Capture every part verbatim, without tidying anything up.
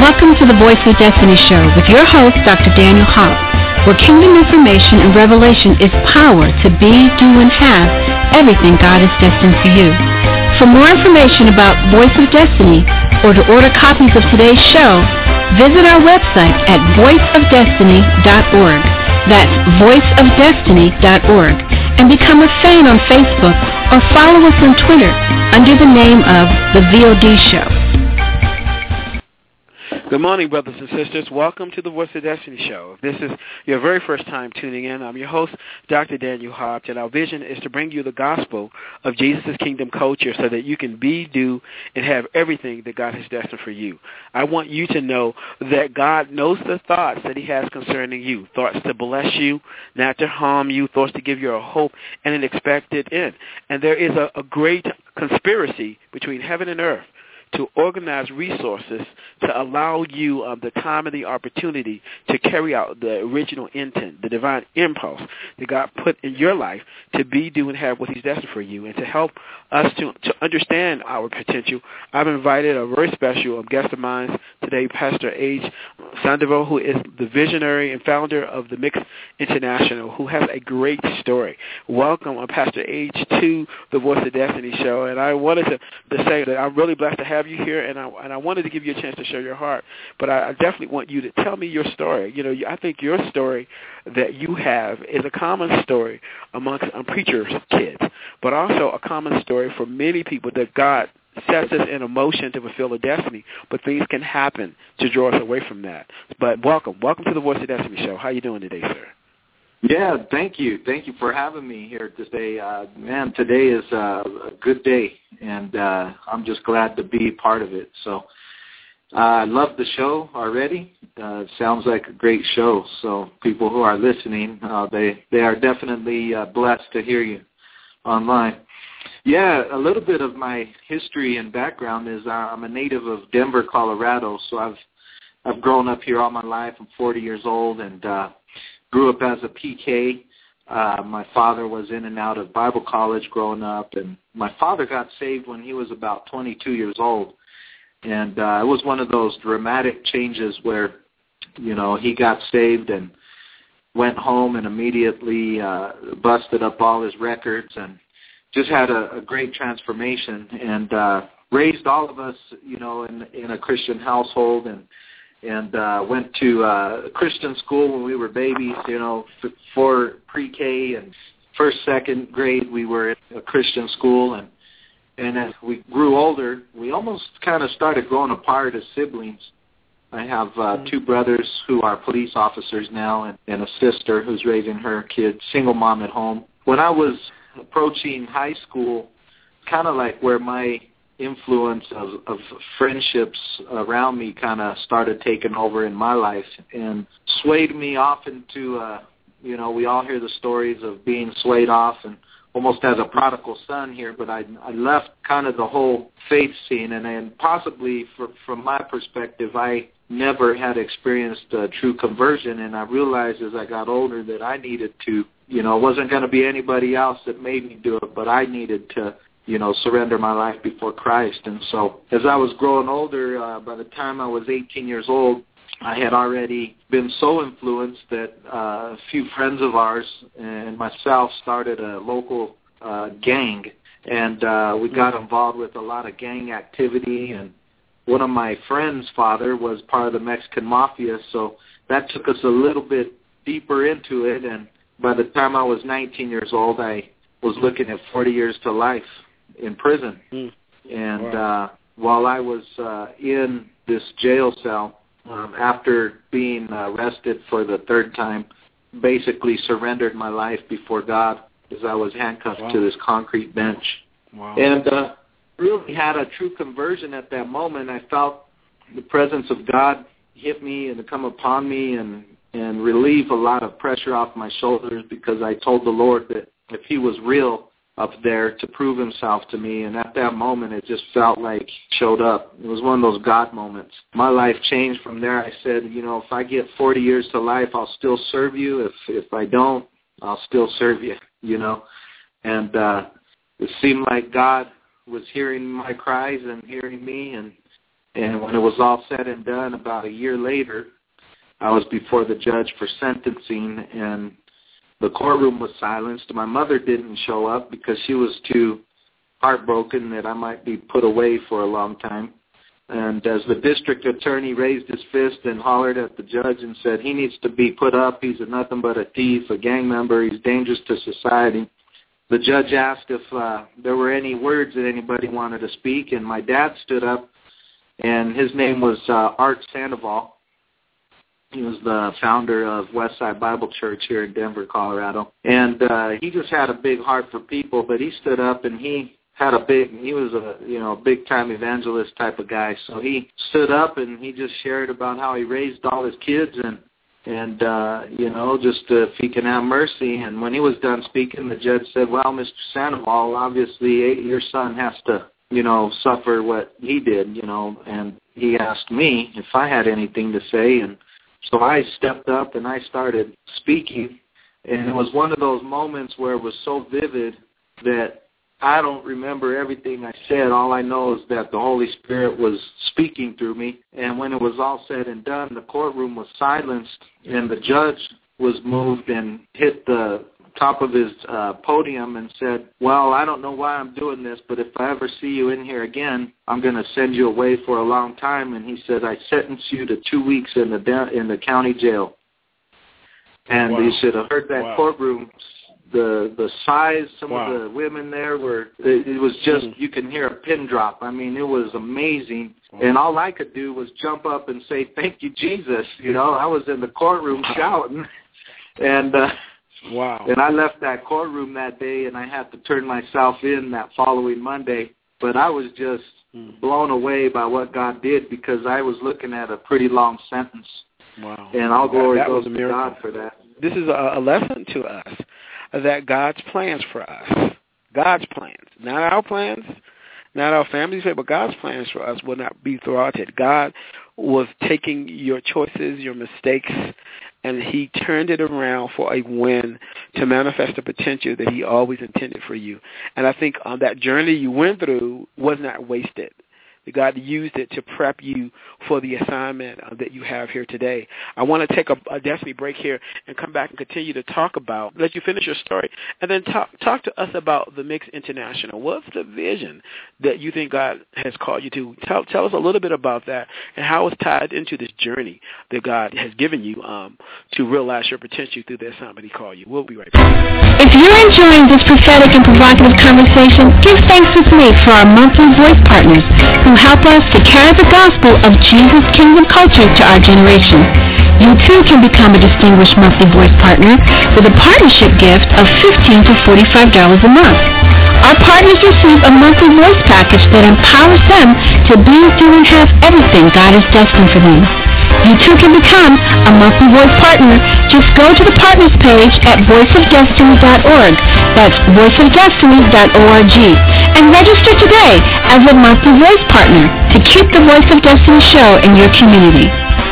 Welcome to the Voice of Destiny show with your host, Doctor Daniel Hopp, where kingdom information and revelation is power to be, do, and have everything God has destined for you. For more information about Voice of Destiny or to order copies of today's show, visit our website at voice of destiny dot org. That's voice of destiny dot org. And become a fan on Facebook or follow us on Twitter under the name of The V O D Show. Good morning, brothers and sisters. Welcome to the Voice of Destiny show. If this is your very first time tuning in, I'm your host, Doctor Daniel Hopp, and our vision is to bring you the gospel of Jesus' kingdom culture so that you can be, do, and have everything that God has destined for you. I want you to know that God knows the thoughts that he has concerning you, thoughts to bless you, not to harm you, thoughts to give you a hope and an expected end. And there is a, a great conspiracy between heaven and earth to organize resources to allow you um, the time and the opportunity to carry out the original intent, the divine impulse that God put in your life to be, do, and have what he's destined for you. And to help us to, to understand our potential, I've invited a very special guest of mine today, Pastor H. Sandoval, who is the visionary and founder of the Mix International, who has a great story. Welcome, uh, Pastor H, to the Voice of Destiny show. And I wanted to, to say that I'm really blessed to have you here, and I and I wanted to give you a chance to share your heart, but I, I definitely want you to tell me your story. You know, I think your story that you have is a common story amongst um, preachers' kids, but also a common story for many people that God sets us in a motion to fulfill a destiny, but things can happen to draw us away from that. But welcome. Welcome to the Voice of Destiny show. How are you doing today, sir? Yeah, thank you. Thank you for having me here today. Uh, man, today is uh, a good day, and uh, I'm just glad to be part of it. So uh, I love the show already. Uh, it sounds like a great show. So people who are listening, uh, they, they are definitely uh, blessed to hear you online. Yeah, a little bit of my history and background is uh, I'm a native of Denver, Colorado. So I've I've grown up here all my life. I'm forty years old, and uh, grew up as a P K. Uh, my father was in and out of Bible college growing up, and my father got saved when he was about twenty-two years old. And uh, it was one of those dramatic changes where, you know, he got saved and went home and immediately uh, busted up all his records and just had a, a great transformation and uh, raised all of us, you know, in, in a Christian household and and uh, went to uh, Christian school when we were babies, you know, for pre-K and first, second grade we were at a Christian school. And, and as we grew older, we almost kind of started growing apart as siblings. I have uh, two brothers who are police officers now and, and a sister who's raising her kids, single mom at home. When I was approaching high school, kind of like where my influence of, of friendships around me kind of started taking over in my life and swayed me off into, uh, you know, we all hear the stories of being swayed off and almost as a prodigal son here, but I, I left kind of the whole faith scene, and, and possibly for, from my perspective, I never had experienced a true conversion, and I realized as I got older that I needed to, you know, it wasn't going to be anybody else that made me do it, but I needed to, you know, surrender my life before Christ. And so as I was growing older, uh, by the time I was eighteen years old, I had already been so influenced that uh, a few friends of ours and myself started a local uh, gang, and uh, we got involved with a lot of gang activity. And one of my friends' father was part of the Mexican Mafia, so that took us a little bit deeper into it. And by the time I was nineteen years old, I was looking at forty years to life in prison. Mm. And wow. uh, while I was uh, in this jail cell, um, after being arrested for the third time, basically surrendered my life before God as I was handcuffed wow. to this concrete bench. Wow. And uh, really had a true conversion at that moment. I felt the presence of God hit me and come upon me and, and relieve a lot of pressure off my shoulders, because I told the Lord that if he was real up there, to prove himself to me. And at that moment, it just felt like he showed up. It was one of those God moments. My life changed from there. I said, you know, if I get forty years to life, I'll still serve you. If if I don't, I'll still serve you, you know. And uh, it seemed like God was hearing my cries and hearing me, and And when it was all said and done, about a year later, I was before the judge for sentencing, and the courtroom was silenced. My mother didn't show up because she was too heartbroken that I might be put away for a long time. And as the district attorney raised his fist and hollered at the judge and said, he needs to be put up, he's a nothing but a thief, a gang member, he's dangerous to society, the judge asked if uh, there were any words that anybody wanted to speak, and my dad stood up, and his name was uh, Art Sandoval. He was the founder of Westside Bible Church here in Denver, Colorado. And uh, he just had a big heart for people, but he stood up and he had a big, he was a, you know, big-time evangelist type of guy. So he stood up and he just shared about how he raised all his kids and, and uh, you know, just uh, if he can have mercy. And when he was done speaking, the judge said, well, Mister Sandoval, obviously your son has to, you know, suffer what he did, you know. And he asked me if I had anything to say, and so I stepped up and I started speaking, and it was one of those moments where it was so vivid that I don't remember everything I said. All I know is that the Holy Spirit was speaking through me, and when it was all said and done, the courtroom was silenced, and the judge was moved and hit the top of his uh, podium and said, well, I don't know why I'm doing this, but if I ever see you in here again, I'm going to send you away for a long time. And he said, I sentence you to two weeks in the de- in the county jail. And wow. You should have heard that wow. courtroom, the the size, some wow. of the women there were, it, it was just, mm. you can hear a pin drop. I mean, it was amazing. Wow. And all I could do was jump up and say, thank you, Jesus. You know, I was in the courtroom shouting. And, uh, Wow. And I left that courtroom that day, and I had to turn myself in that following Monday. But I was just mm. blown away by what God did, because I was looking at a pretty long sentence. Wow. And all glory that, that goes was a to God for that. This is a, a lesson to us that God's plans for us, God's plans, not our plans, not our family's plans, but God's plans for us will not be thwarted. God was taking your choices, your mistakes, and he turned it around for a win to manifest the potential that he always intended for you. And I think on that journey you went through was not wasted. God used it to prep you for the assignment uh, that you have here today. I want to take a, a destiny break here and come back and continue to talk about, let you finish your story, and then talk, talk to us about the Mix International. What's the vision that you think God has called you to? Tell, tell us a little bit about that and how it's tied into this journey that God has given you um, to realize your potential through the assignment he called you. We'll be right back. If you're enjoying this prophetic and provocative conversation, give thanks with me for our monthly voice partners who help us to carry the gospel of Jesus' kingdom culture to our generation. You too can become a distinguished monthly voice partner with a partnership gift of fifteen to forty-five dollars a month. Our partners receive a monthly voice package that empowers them to be, do, and have everything God has destined for them. You too can become a monthly voice partner. Just go to the partners page at voice of destiny dot org. That's voice of destiny dot org. And register today as a monthly voice partner to keep the Voice of Destiny show in your community.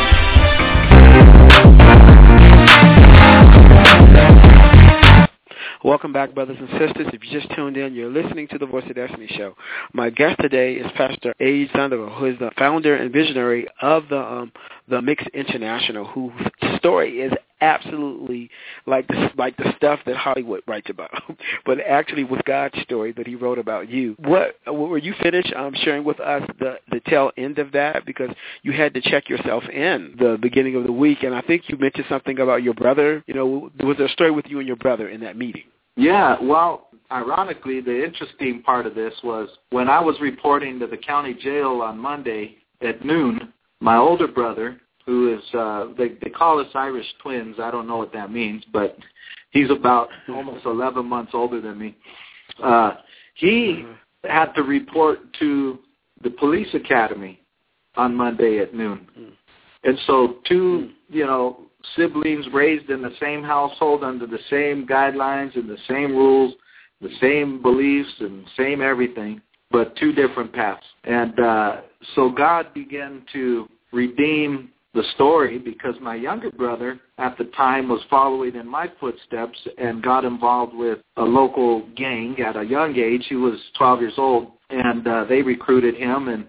Welcome back, brothers and sisters. If you just tuned in, you're listening to the Voice of Destiny show. My guest today is Pastor A. Sandoval, who is the founder and visionary of the um, the Mix International, whose story is absolutely like the, like the stuff that Hollywood writes about, but actually was God's story that he wrote about you. What, what were you finished um, sharing with us the, the tail end of that? Because you had to check yourself in the beginning of the week, and I think you mentioned something about your brother. You know, was there a story with you and your brother in that meeting? Yeah, well, ironically, the interesting part of this was when I was reporting to the county jail on Monday at noon, my older brother, who is, uh, they, they call us Irish twins. I don't know what that means, but he's about almost eleven months older than me. Uh, he had to report to the police academy on Monday at noon. And so two, you know, siblings raised in the same household under the same guidelines and the same rules, the same beliefs and same everything, but two different paths. And uh, so God began to redeem the story because my younger brother at the time was following in my footsteps and got involved with a local gang at a young age. He was twelve years old, and uh, they recruited him, and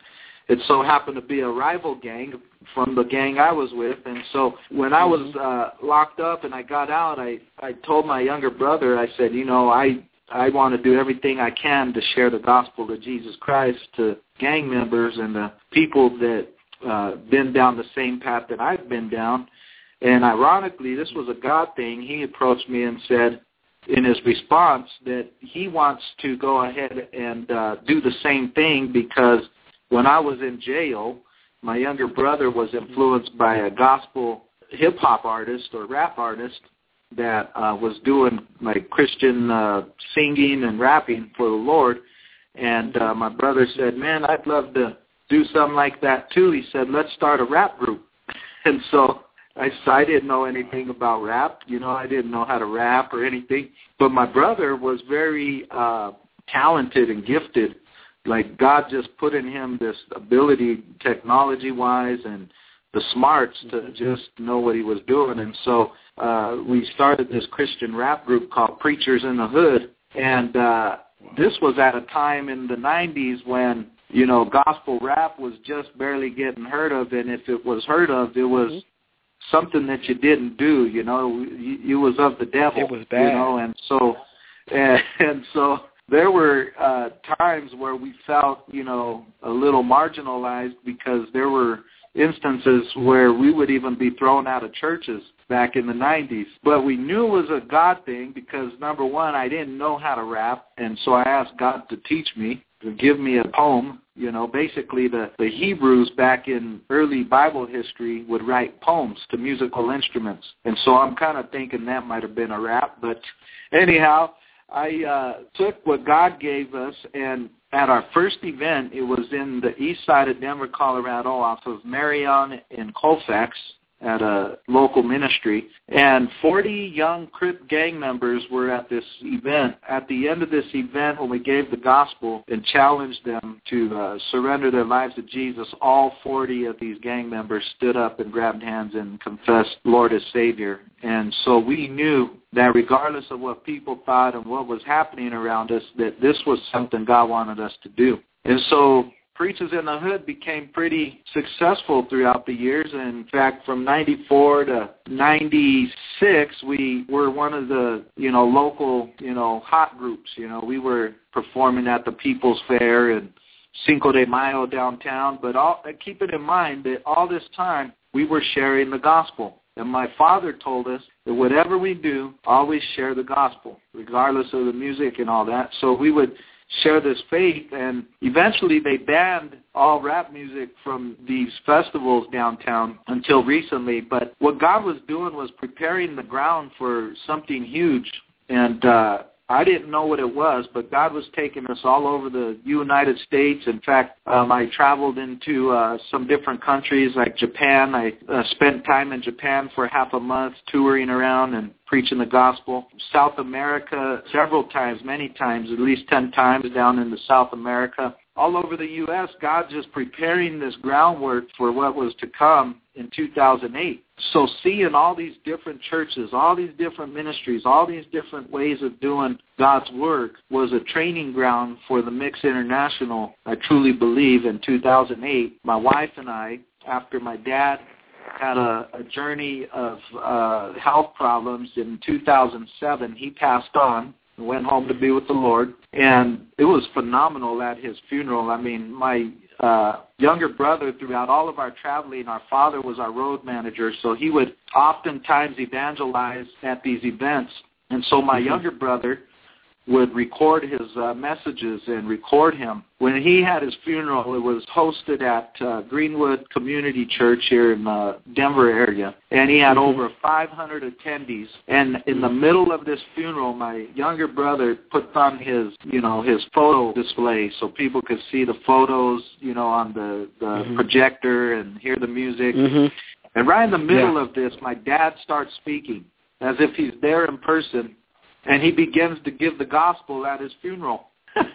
it so happened to be a rival gang from the gang I was with. And so when I was uh, locked up and I got out, I, I told my younger brother, I said, you know, I, I want to do everything I can to share the gospel of Jesus Christ to gang members and the people that uh, been down the same path that I've been down. And ironically, this was a God thing. He approached me and said in his response that he wants to go ahead and uh, do the same thing because when I was in jail, my younger brother was influenced by a gospel hip-hop artist or rap artist that uh, was doing like Christian uh, singing and rapping for the Lord. And uh, my brother said, man, I'd love to do something like that too. He said, let's start a rap group. And so I, I didn't know anything about rap. You know, I didn't know how to rap or anything. But my brother was very uh, talented and gifted. Like God just put in him this ability technology-wise and the smarts to just know what he was doing. And so uh, we started this Christian rap group called Preachers in the Hood. And uh, this was at a time in the nineties when, you know, gospel rap was just barely getting heard of. And if it was heard of, it was mm-hmm. something that you didn't do, you know. You, you was of the devil. It was bad. You know, and so, and, and so there were uh, times where we felt, you know, a little marginalized because there were instances where we would even be thrown out of churches back in the nineties. But we knew it was a God thing because, number one, I didn't know how to rap, and so I asked God to teach me, to give me a poem. You know, basically the, the Hebrews back in early Bible history would write poems to musical instruments. And so I'm kind of thinking that might have been a rap. But anyhow, I uh, took what God gave us, and at our first event, it was in the east side of Denver, Colorado, off of Marion and Colfax at a local ministry, and forty young Crip gang members were at this event. At the end of this event, when we gave the gospel and challenged them to uh, surrender their lives to Jesus, all forty of these gang members stood up and grabbed hands and confessed Lord as Savior. And so we knew that regardless of what people thought and what was happening around us, that this was something God wanted us to do. And so Preachers in the Hood became pretty successful throughout the years. And in fact, from ninety-four to ninety-six, we were one of the, you know, local, you know, hot groups. You know, we were performing at the People's Fair and Cinco de Mayo downtown. But all, keep it in mind that all this time we were sharing the gospel. And my father told us that whatever we do, always share the gospel, regardless of the music and all that. So we would share this faith, and eventually they banned all rap music from these festivals downtown until recently. But what God was doing was preparing the ground for something huge, and uh, I didn't know what it was, but God was taking us all over the United States. In fact, um, I traveled into uh, some different countries like Japan. I uh, spent time in Japan for half a month touring around and preaching the gospel. South America several times, many times, at least ten times down into South America. All over the U S, God just preparing this groundwork for what was to come in two thousand eight. So seeing all these different churches, all these different ministries, all these different ways of doing God's work was a training ground for the Mix International, I truly believe, in two thousand eight. My wife and I, after my dad had a, a journey of uh, health problems in two thousand seven, he passed on. Went home to be with the Lord, and it was phenomenal at his funeral. I mean, my uh, younger brother, throughout all of our traveling, our father was our road manager, so he would oftentimes evangelize at these events. And so my mm-hmm. younger brother would record his uh, messages and record him. When he had his funeral, it was hosted at uh, Greenwood Community Church here in the Denver area, and he had mm-hmm. over five hundred attendees. And in the middle of this funeral, my younger brother put on his, you know, his photo display so people could see the photos, you know, on the, the mm-hmm. projector and hear the music. Mm-hmm. And right in the middle yeah. of this, my dad starts speaking as if he's there in person. And he begins to give the gospel at his funeral.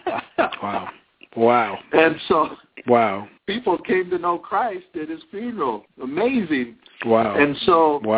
Wow. Wow. And so wow. people came to know Christ at his funeral. Amazing. Wow. And so wow.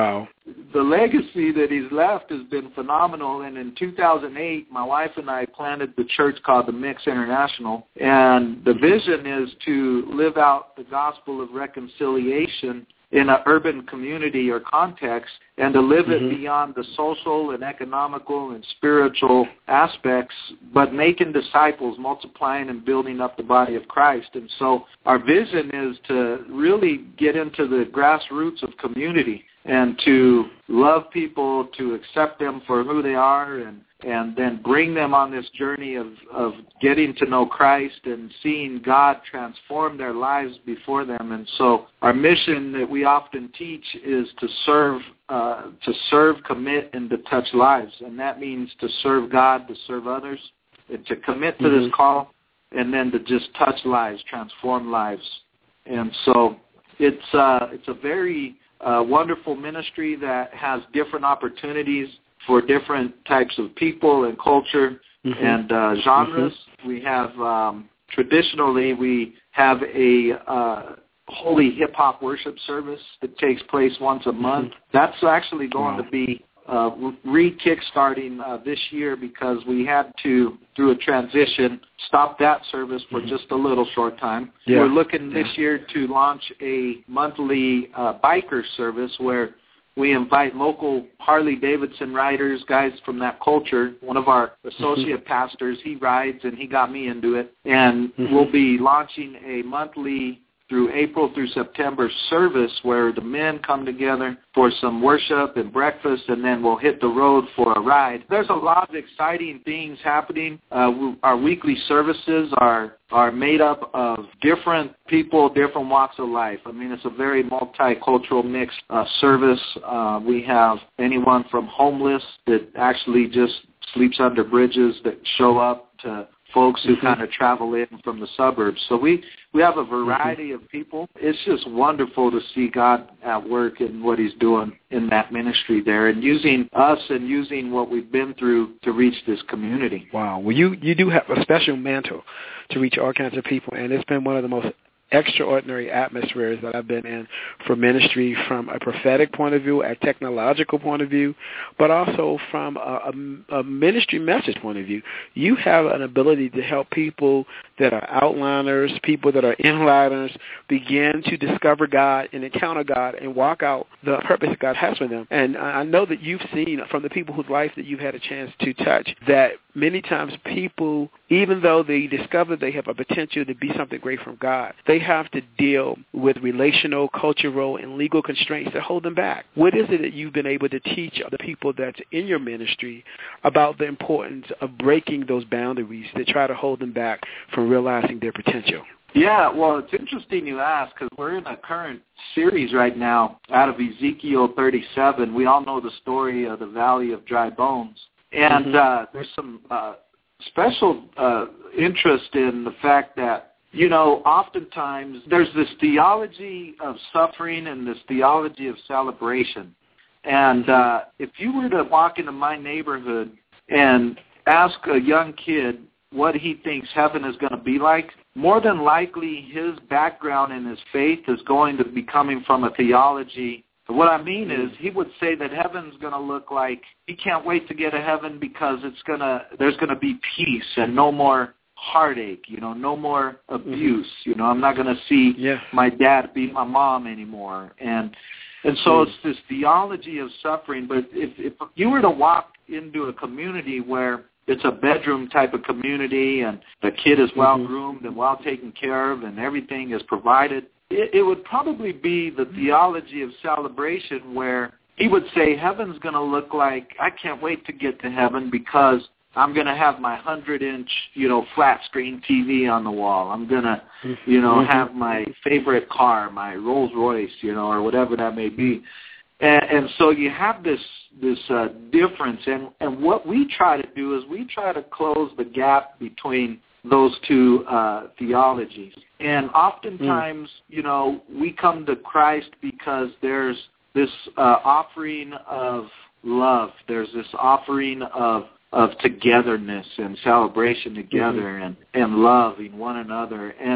the legacy that he's left has been phenomenal. And in two thousand eight, my wife and I planted the church called the Mix International. And the vision is to live out the gospel of reconciliation in an urban community or context, and to live mm-hmm. it beyond the social and economical and spiritual aspects, but making disciples, multiplying and building up the body of Christ. And so our vision is to really get into the grassroots of community and to love people, to accept them for who they are, and and then bring them on this journey of, of getting to know Christ and seeing God transform their lives before them. And so our mission that we often teach is to serve, uh, to serve, commit, and to touch lives. And that means to serve God, to serve others, and to commit to mm-hmm. this call, and then to just touch lives, transform lives. And so it's uh, it's a very uh, wonderful ministry that has different opportunities for different types of people and culture mm-hmm. and uh, genres. Mm-hmm. We have, um, traditionally, we have a uh, holy hip-hop worship service that takes place once a month. Mm-hmm. That's actually going wow. to be uh, re-kickstarting uh, this year because we had to, through a transition, stop that service for mm-hmm. just a little short time. Yeah. We're looking this yeah. year to launch a monthly uh, biker service where we invite local Harley-Davidson riders, guys from that culture. One of our associate mm-hmm. pastors, he rides, and he got me into it. And mm-hmm. we'll be launching a monthly through April through September service where the men come together for some worship and breakfast, and then we'll hit the road for a ride. There's a lot of exciting things happening. Uh, our weekly services are are made up of different people, different walks of life. I mean, it's a very multicultural mixed uh, service. Uh, we have anyone from homeless that actually just sleeps under bridges that show up to folks who mm-hmm. kind of travel in from the suburbs. So we, we have a variety mm-hmm. of people. It's just wonderful to see God at work and what he's doing in that ministry there and using us and using what we've been through to reach this community. Wow. Well, you, you do have a special mantle to reach all kinds of people, and it's been one of the most extraordinary atmospheres that I've been in for ministry from a prophetic point of view, a technological point of view, but also from a, a, a ministry message point of view. You have an ability to help people that are outliners, people that are inliners, begin to discover God and encounter God and walk out the purpose that God has for them. And I know that you've seen from the people whose life that you've had a chance to touch that many times people, even though they discover they have a potential to be something great from God, they have to deal with relational, cultural, and legal constraints that hold them back. What is it that you've been able to teach the people that's in your ministry about the importance of breaking those boundaries that try to hold them back from realizing their potential? Yeah, well, it's interesting you ask because we're in a current series right now out of Ezekiel thirty-seven. We all know the story of the Valley of Dry Bones. And mm-hmm. uh, there's some uh, special uh, interest in the fact that, you know, oftentimes there's this theology of suffering and this theology of celebration. And uh, if you were to walk into my neighborhood and ask a young kid what he thinks heaven is going to be like, more than likely his background and his faith is going to be coming from a theology. What I mean is he would say that heaven's going to look like, he can't wait to get to heaven because it's going to, there's going to be peace and no more heartache, you know, no more abuse. Mm-hmm. You know, I'm not going to see yeah. my dad beat my mom anymore. And and so mm-hmm. it's this theology of suffering. But if, if you were to walk into a community where it's a bedroom type of community and the kid is well-groomed mm-hmm. and well taken care of and everything is provided, it, it would probably be the theology of celebration where he would say heaven's going to look like, I can't wait to get to heaven because I'm going to have my hundred-inch, you know, flat-screen T V on the wall. I'm going to, you know, mm-hmm. have my favorite car, my Rolls Royce, you know, or whatever that may be. And, and so you have this this uh, difference. And, and what we try to do is we try to close the gap between those two uh, theologies. And oftentimes, mm. you know, we come to Christ because there's this uh, offering of love. There's this offering of of togetherness and celebration together mm-hmm. and, and loving one another. And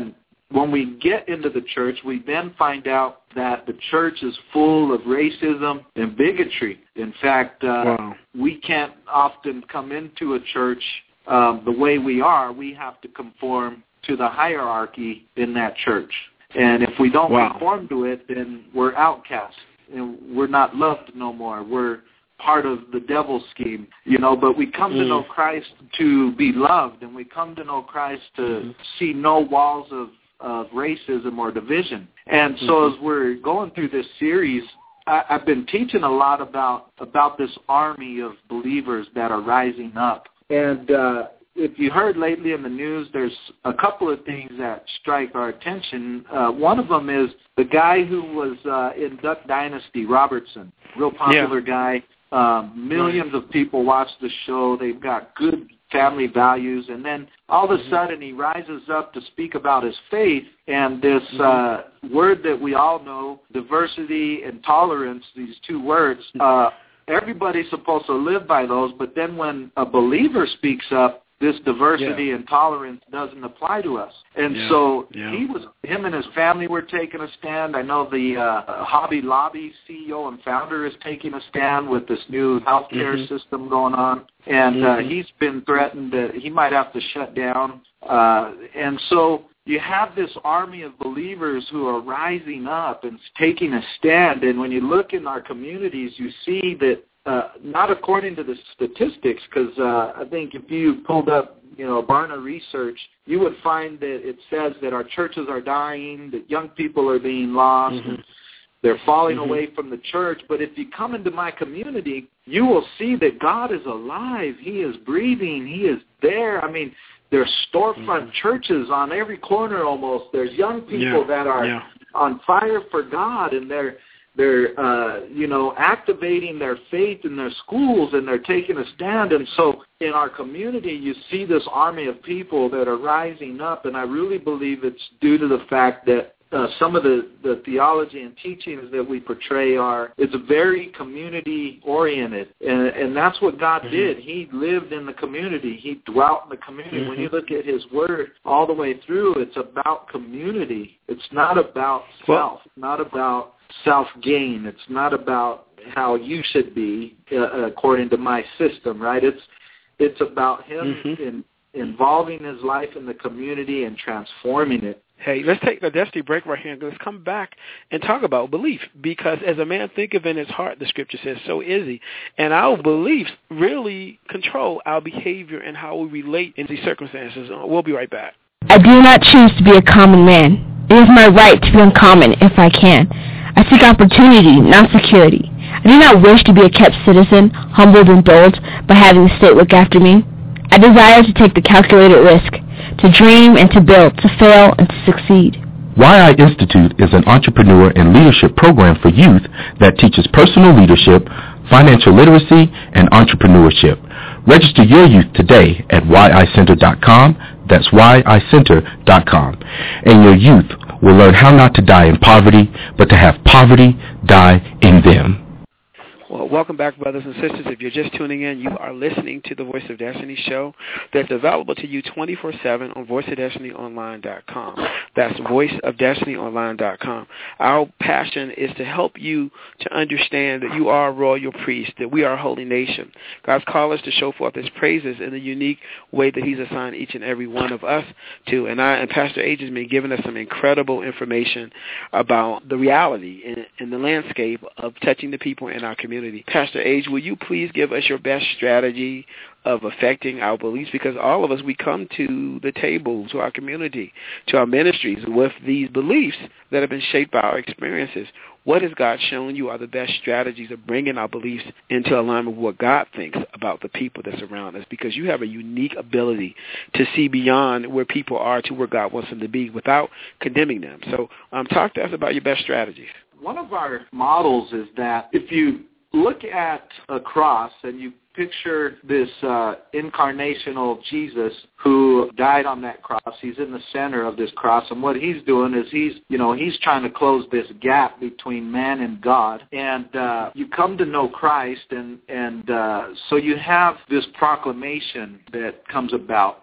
when we get into the church, we then find out that the church is full of racism and bigotry. In fact, uh, wow. we can't often come into a church um, the way we are. We have to conform to the hierarchy in that church. And if we don't wow. conform to it, then we're outcasts. And we're not loved no more. We're part of the devil's scheme, you know, but we come mm. to know Christ to be loved, and we come to know Christ to mm. see no walls of, of racism or division. And so mm-hmm. as we're going through this series, I, I've been teaching a lot about, about this army of believers that are rising up. And uh, if you heard lately in the news, there's a couple of things that strike our attention. Uh, one of them is the guy who was uh, in Duck Dynasty, Robertson, real popular yeah. guy. Um, millions of people watch the show. They've got good family values. And then all of a mm-hmm. sudden he rises up to speak about his faith, and this mm-hmm. uh, word that we all know, diversity and tolerance, these two words, uh, everybody's supposed to live by those. But then when a believer speaks up, this diversity yeah. and tolerance doesn't apply to us. And yeah. so yeah. he was, him and his family were taking a stand. I know the uh, Hobby Lobby C E O and founder is taking a stand with this new healthcare mm-hmm. system going on. And mm-hmm. uh, he's been threatened that he might have to shut down. Uh, and so you have this army of believers who are rising up and taking a stand. And when you look in our communities, you see that Uh, not according to the statistics, because uh, I think if you pulled up, you know, Barna research, you would find that it says that our churches are dying, that young people are being lost, mm-hmm. and they're falling mm-hmm. away from the church. But if you come into my community, you will see that God is alive. He is breathing. He is there. I mean, there's storefront mm-hmm. churches on every corner almost. There's young people yeah. that are yeah. on fire for God, and they're They're, uh, you know, activating their faith in their schools, and they're taking a stand. And so in our community, you see this army of people that are rising up, and I really believe it's due to the fact that uh, some of the, the theology and teachings that we portray are, it's very community-oriented, and, and that's what God mm-hmm. did. He lived in the community. He dwelt in the community. Mm-hmm. When you look at his word all the way through, it's about community. It's not about well, self, not about self-gain. It's not about how you should be uh, according to my system, right? It's it's about him mm-hmm. in, involving his life in the community and transforming it. Hey, let's take a destiny break right here, and let's come back and talk about belief, because as a man thinketh in his heart, the scripture says, so is he. And our beliefs really control our behavior and how we relate in these circumstances. We'll be right back. I do not choose to be a common man. It is my right to be uncommon if I can. I seek opportunity, not security. I do not wish to be a kept citizen, humbled and bold by having the state look after me. I desire to take the calculated risk, to dream and to build, to fail and to succeed. Y I Institute is an entrepreneur and leadership program for youth that teaches personal leadership, financial literacy, and entrepreneurship. Register your youth today at y i center dot com. That's y i center dot com. And your youth will learn how not to die in poverty, but to have poverty die in them. Well, welcome back, brothers and sisters. If you're just tuning in, you are listening to the Voice of Destiny show that's available to you twenty-four seven on voice of destiny online dot com. That's voice of destiny online dot com. Our passion is to help you to understand that you are a royal priest, that we are a holy nation. God's called us to show forth his praises in the unique way that he's assigned each and every one of us to. And I and Pastor Age has been giving us some incredible information about the reality and, and the landscape of touching the people in our community. Pastor Age, will you please give us your best strategy of affecting our beliefs? Because all of us, we come to the table, to our community, to our ministries with these beliefs that have been shaped by our experiences. What has God shown you are the best strategies of bringing our beliefs into alignment with what God thinks about the people that surround us? Because you have a unique ability to see beyond where people are to where God wants them to be without condemning them. So um, talk to us about your best strategies. One of our models is that if you look at a cross and you picture this uh, incarnational Jesus who died on that cross. He's in the center of this cross, and what he's doing is he's, you know, he's trying to close this gap between man and God. And uh, you come to know Christ, and and uh, so you have this proclamation that comes about.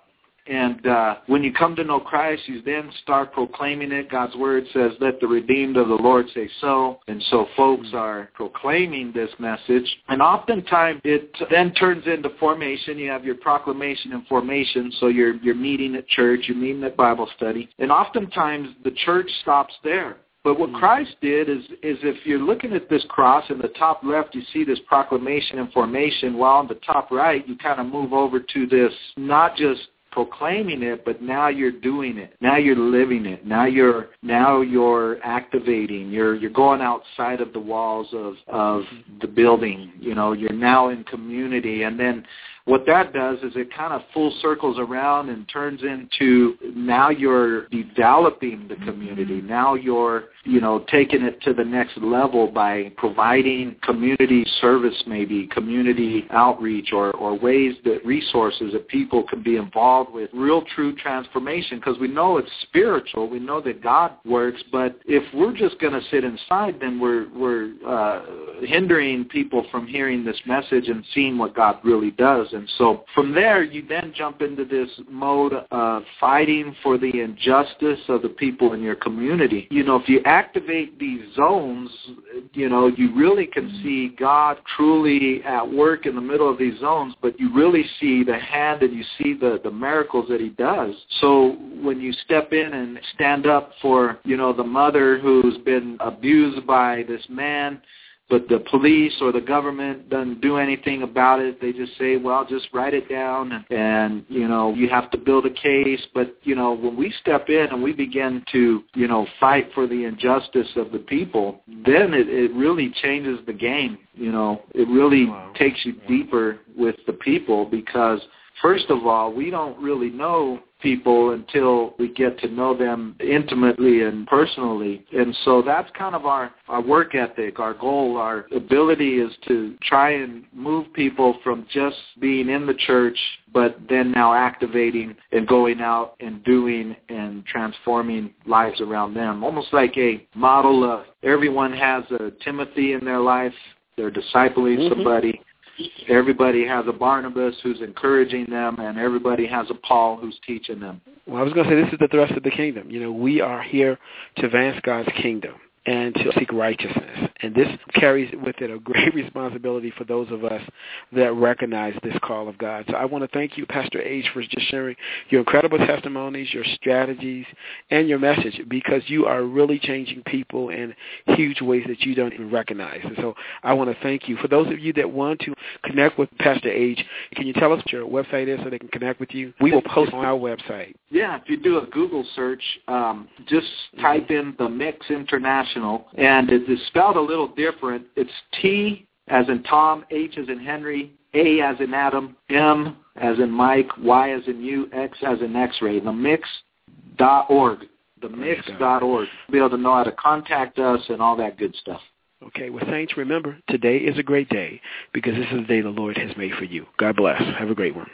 And uh, when you come to know Christ, you then start proclaiming it. God's word says, let the redeemed of the Lord say so. And so folks are proclaiming this message. And oftentimes it then turns into formation. You have your proclamation and formation. So you're, you're meeting at church, you're meeting at Bible study. And oftentimes the church stops there. But what Christ did is, is if you're looking at this cross, in the top left you see this proclamation and formation, while on the top right you kind of move over to this, not just proclaiming it, but now you're doing it. Now you're living it. Now you're now you're activating. You're you're going outside of the walls of of the building. You know, you're now in community. And then what that does is it kind of full circles around and turns into, now you're developing the community. Now you're, you know, taking it to the next level by providing community service, maybe community outreach, or, or ways that resources that people can be involved with real true transformation, because we know it's spiritual. We know that God works, but if we're just going to sit inside, then we're, we're uh, hindering people from hearing this message and seeing what God really does. And so from there, you then jump into this mode of fighting for the injustice of the people in your community. You know, if you activate these zones, you know, you really can see God truly at work in the middle of these zones, but you really see the hand and you see the, the miracles that he does. So when you step in and stand up for, you know, the mother who's been abused by this man, but the police or the government doesn't do anything about it. They just say, well, just write it down, and, and, you know, you have to build a case. But, you know, when we step in and we begin to, you know, fight for the injustice of the people, then it, it really changes the game. You know, it really wow. takes you wow. deeper with the people, because, first of all, we don't really know people until we get to know them intimately and personally. And so that's kind of our, our work ethic, our goal, our ability is to try and move people from just being in the church, but then now activating and going out and doing and transforming lives around them. Almost like a model of everyone has a Timothy in their life. They're discipling mm-hmm. somebody. Everybody has a Barnabas who's encouraging them, and everybody has a Paul who's teaching them. Well, I was going to say, this is the thrust of the kingdom. You know, we are here to advance God's kingdom and to seek righteousness. And this carries with it a great responsibility for those of us that recognize this call of God. So I want to thank you, Pastor H, for just sharing your incredible testimonies, your strategies, and your message, because you are really changing people in huge ways that you don't even recognize. And so I want to thank you. For those of you that want to connect with Pastor H, can you tell us what your website is so they can connect with you? We will post on our website. Yeah, if you do a Google search, um, just type in The Mix International, and it is spelled a little different. It's T as in Tom, H as in Henry, A as in Adam, M as in Mike, Y as in you, X as in X-ray. The mix dot org. The mix dot org. Be able to know how to contact us and all that good stuff. Okay, well, saints, remember, today is a great day because this is the day the Lord has made for you. God bless. Have a great one.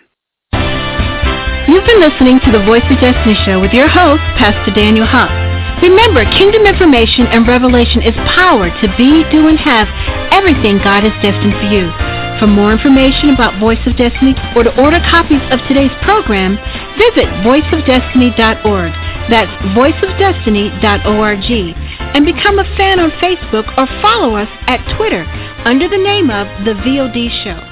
You've been listening to the Voice of Destiny Show with your host, Pastor Daniel Huff. Remember, kingdom information and revelation is power to be, do, and have everything God has destined for you. For more information about Voice of Destiny or to order copies of today's program, visit voice of destiny dot org. That's voice of destiny dot org. And become a fan on Facebook or follow us at Twitter under the name of The V O D Show.